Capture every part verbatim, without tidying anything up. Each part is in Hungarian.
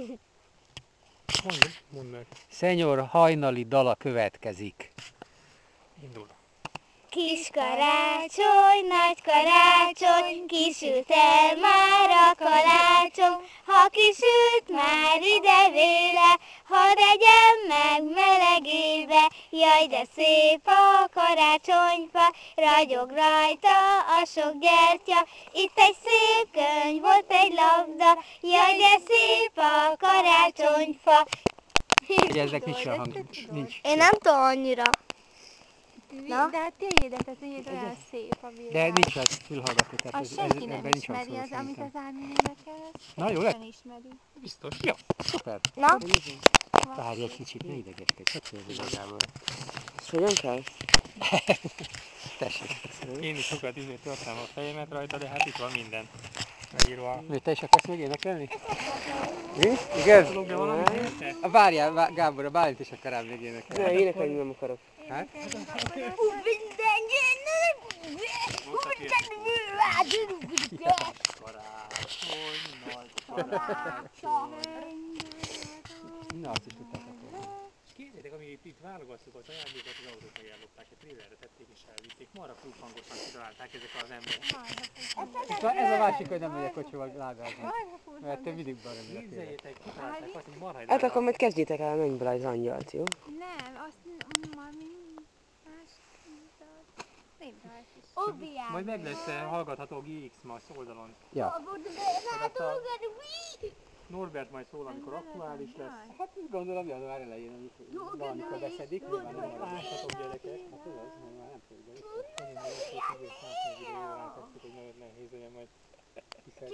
Mondd, mondd meg. Szenyor hajnali dala következik. Indul. Kis karácsony, nagy karácsony, kisült el már a kalácsony. Ha kisült már ide véle, hadd egyem meg melegébe. Jaj, de szép a karácsonyfa, ragyog rajta a sok gyertya. Itt egy szép könyv, ott egy labda, jaj, de szép a karácsonyfa. Ezek nincs a hang, nincs. Én nem tudom annyira. Na? De hát tiédet, ez így olyan szép a világ. De nincs az fülhallgató, tehát Azt ez, senki ez, nem ebben nincs ismeri, hangszóró az, amit szerintem. az Ármin énekel. Na, jó lett? Nem ismeri. Biztos. Jó, szuper. Na? Várj egy kicsit, ne idegeskedj. Hogy szólod magából? Ezt hogyan kell? Tessék. Én is sokat izé törtem a fejemet rajta, de hát itt van minden. Megírva. Mi, te is akarsz még énekelni? Mi? Igaz? Tudok be valamit érte? A várjál, vá- Gábor, a Bálint is akar ám még énekelni. Ne, énekelni nem akarok. Hát? Na, azt is tudtátok. És képzeljétek, ami itt, itt válogattuk az ajándékokat, az autót megjárlották, egy trélerre tették és elvitték. Marra flughangosan kitalálták ezek az emberek. Szóval ez a másik, hogy nem megyek kocsival lágázni. Mert te mindig balra megyek. Képzeljétek, kitalálták azt, hogy marha egy Hát akkor majd kezdjétek el a mennybe az angyalt, jó? Nem, azt majd mi más nem rajt is. Majd meg lesz eh, hallgatható a gé iksz Max oldalon. Ja. Norbert majd szól, amikor aktuális lesz. Hát úgy gondolom január elején, amikor valamikor beszedik, nyilván nem marad. Lássatok gyerekek. Hát ez az, mert már nem tudjuk be. Nagyon nehéz, hogy száznégy órán kezdtük, hogy nagyon nehéz legyen majd kiszedni.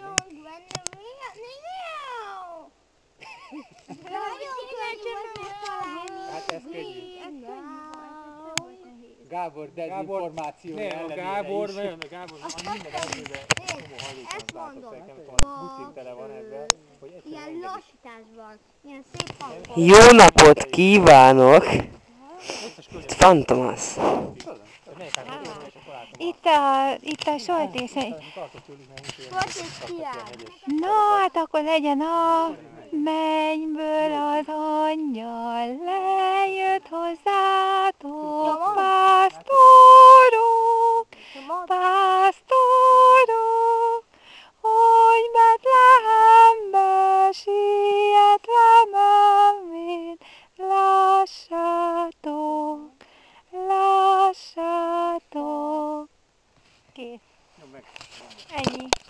Hát ez könnyű. Ez könnyű volt, ez nem volt nehéz. Gábor dezinformációja Nem, a ellenére Gábor, is. nagyon, a Gábor, a minden előben csomó hajléktalan nem tudom, buszig tele van ebben, hogy egyszer Ilyen engedik. lassításban, ilyen szép hangban. Jó napot kívánok! Összes környezet. Fantomas! Melyik hátra térben, és akkor látom Itt a, itt a Soltész. tartok tőlük, mert nincs Volt és kiáll. No, hát akkor legyen a mennyből az angyal, lejött hozzátok, pásztorok, pásztorok, hogy Betlehembe sietve menvén, lássátok, lássátok. Kész. Jó, meg. Ennyi.